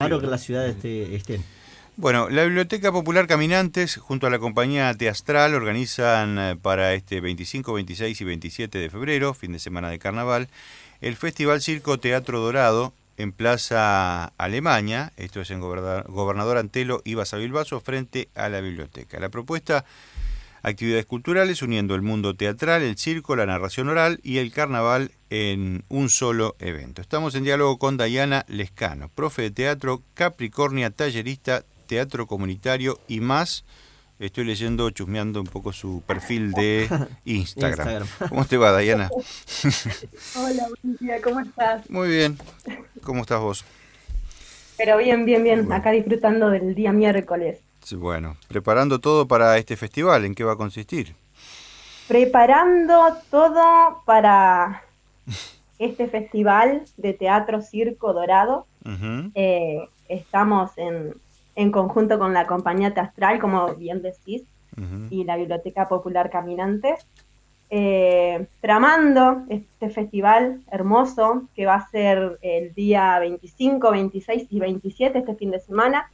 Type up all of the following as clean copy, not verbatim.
raro que la ciudad estén. Bueno, la Biblioteca Popular Caminantes, junto a la compañía Teatral, organizan para este 25, 26 y 27 de febrero, fin de semana de carnaval, el Festival Circo Teatro Dorado en Plaza Alemania, esto es en Gobernador Antelo y Basavilbaso, frente a la biblioteca. La propuesta: actividades culturales uniendo el mundo teatral, el circo, la narración oral y el carnaval en un solo evento. Estamos en diálogo con Dayana Lescano, profe de teatro, Capricornia, tallerista, teatro comunitario y más. Estoy leyendo, chusmeando un poco su perfil de Instagram. ¿Cómo te va, Dayana? Hola, buen día, ¿cómo estás? Muy bien. ¿Cómo estás vos? Pero bien, Bueno. acá disfrutando del día miércoles. Bueno, preparando todo para este festival, ¿en qué va a consistir? Preparando todo para este festival de teatro Circo Dorado. Uh-huh. Estamos en conjunto con la compañía Teatral, como bien decís, Uh-huh. y la Biblioteca Popular Caminantes, tramando este festival hermoso que va a ser el día 25, 26 y 27, este fin de semana.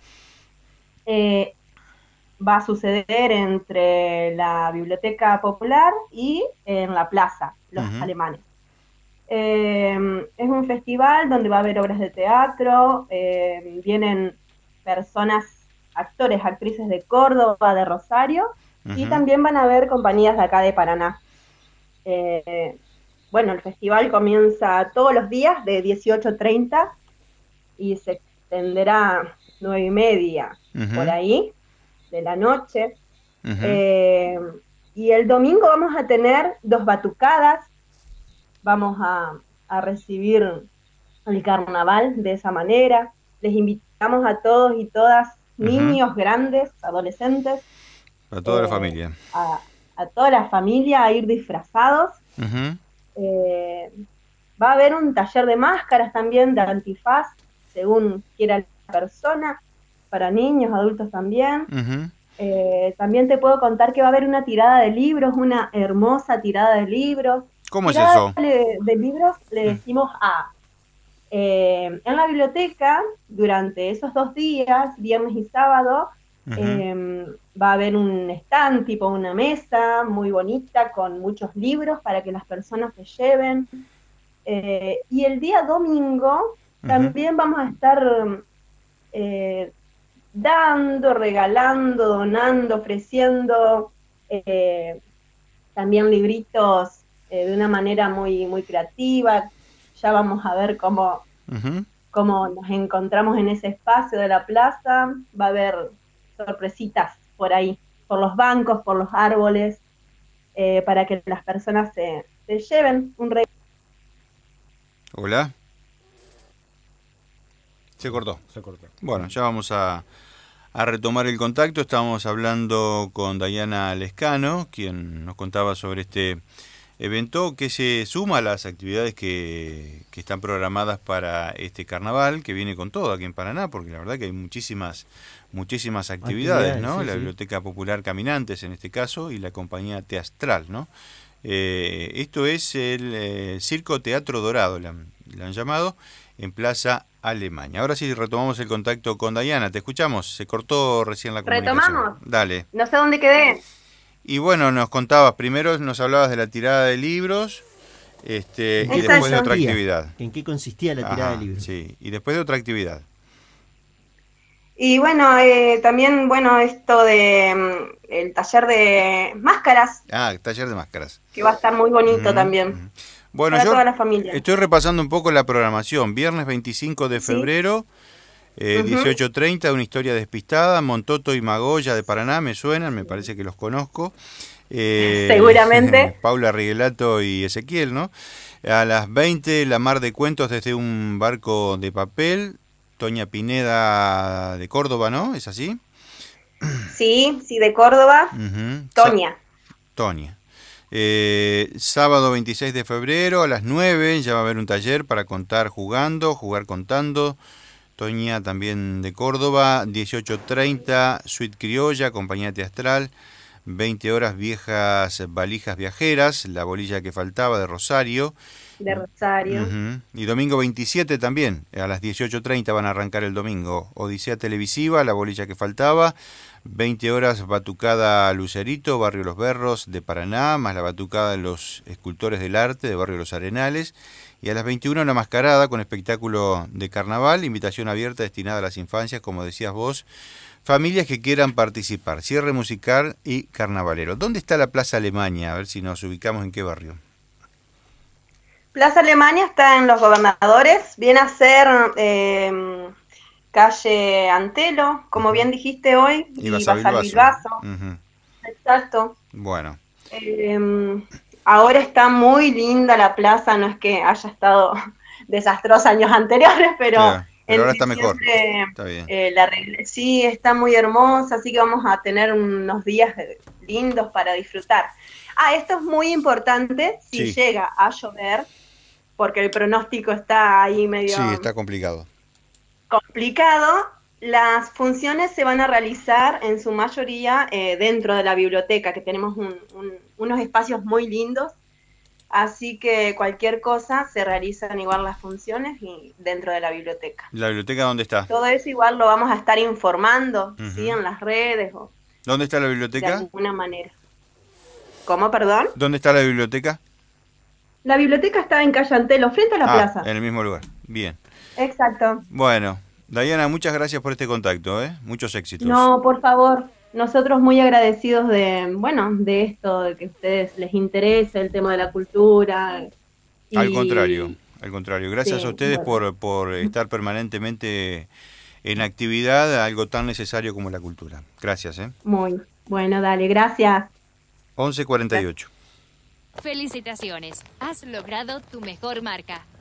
Va a suceder entre la Biblioteca Popular y en la plaza, los Uh-huh. alemanes. Es un festival donde va a haber obras de teatro, vienen personas, actores, actrices de Córdoba, de Rosario, Uh-huh. y también van a haber compañías de acá de Paraná. Bueno, el festival comienza todos los días de 18:30 y se extenderá 9:30 Uh-huh. por ahí de la noche. Uh-huh. Y el domingo vamos a tener 2 batucadas, vamos a recibir el carnaval de esa manera. Les invitamos a todos y todas, niños, uh-huh, grandes, adolescentes, a toda la familia, a toda la familia a ir disfrazados. Uh-huh. Va a haber un taller de máscaras también, de antifaz, según quiera la persona, para niños, adultos también. Uh-huh. También te puedo contar que va a haber una tirada de libros, una hermosa tirada de libros. ¿Cómo es eso? De libros le decimos en la biblioteca, durante esos 2 días, viernes y sábado, uh-huh, va a haber un stand, tipo una mesa muy bonita, con muchos libros para que las personas se lleven. Y el día domingo, uh-huh, también vamos a estar dando, regalando, donando, ofreciendo también libritos de una manera muy, muy creativa. Ya vamos a ver cómo, uh-huh, cómo nos encontramos en ese espacio de la plaza. Va a haber sorpresitas por ahí, por los bancos, por los árboles, para que las personas se lleven un regalo. Hola. Se cortó. Bueno, ya vamos a retomar el contacto. Estábamos hablando con Dayana Lescano, quien nos contaba sobre este evento que se suma a las actividades que están programadas para este carnaval, que viene con todo aquí en Paraná, porque la verdad que hay muchísimas actividades, ¿no? Sí, la sí. Biblioteca Popular Caminantes, en este caso, y la compañía Teatral, ¿no? Esto es el Circo Teatro Dorado, le han llamado, en Plaza Alemania. Ahora sí retomamos el contacto con Dayana. Te escuchamos. Se cortó recién la comunicación. Retomamos. Dale. No sé dónde quedé. Y bueno, nos contabas, primero nos hablabas de la tirada de libros, y después de otra actividad. ¿En qué consistía la tirada de libros? Sí, y después de otra actividad. Y bueno, también, bueno, esto de el taller de máscaras. Taller de máscaras. Que va a estar muy bonito también. Bueno, para yo toda la familia. Estoy repasando un poco la programación. Viernes 25 de febrero, uh-huh, 18:30, una historia despistada. Montoto y Magoya de Paraná, me suenan, me parece que los conozco. Seguramente. Paula Riguelato y Ezequiel, ¿no? A las 20, La Mar de Cuentos desde un barco de papel. Toña Pineda de Córdoba, ¿no? ¿Es así? Sí, de Córdoba. Uh-huh. Toña. Sábado 26 de febrero a las 9 ya va a haber un taller para contar jugando, jugar contando. Toña también de Córdoba. 18:30, Suite Criolla, compañía teatral. 20 horas Viejas Valijas Viajeras, La Bolilla que Faltaba de Rosario. De Rosario. Uh-huh. Y domingo 27 también, a las 18:30 van a arrancar el domingo. Odisea Televisiva, La Bolilla que Faltaba, 20 horas Batucada Lucerito, Barrio Los Berros de Paraná, más la Batucada de los Escultores del Arte de Barrio Los Arenales. Y a las 21 una mascarada con espectáculo de carnaval, invitación abierta destinada a las infancias, como decías vos, familias que quieran participar, cierre musical y carnavalero. ¿Dónde está la Plaza Alemania? A ver si nos ubicamos en qué barrio. Plaza Alemania está en Los Gobernadores, viene a ser calle Antelo, como bien dijiste hoy, y Basalvilbaso. Uh-huh. Exacto. Bueno. Ahora está muy linda la plaza, no es que haya estado desastrosa años anteriores, pero ahora está mejor. Está bien. Sí, está muy hermosa, así que vamos a tener unos días lindos para disfrutar. Esto es muy importante, si llega a llover, porque el pronóstico está ahí medio... Sí, está complicado. Las funciones se van a realizar en su mayoría dentro de la biblioteca, que tenemos unos espacios muy lindos, así que cualquier cosa se realizan igual las funciones y dentro de la biblioteca. ¿La biblioteca dónde está? Todo eso igual lo vamos a estar informando, ¿sí? En las redes o... ¿Dónde está la biblioteca? De alguna manera. ¿Cómo, perdón? ¿Dónde está la biblioteca? La biblioteca está en calle Antelo, frente a la plaza. En el mismo lugar. Bien. Exacto. Bueno, Dayana, muchas gracias por este contacto, muchos éxitos. No, por favor, nosotros muy agradecidos de esto, de que a ustedes les interese el tema de la cultura. Al contrario. Gracias a ustedes por estar permanentemente en actividad, algo tan necesario como la cultura. Gracias, Muy bueno, dale, gracias. 11:48. Felicitaciones, has logrado tu mejor marca.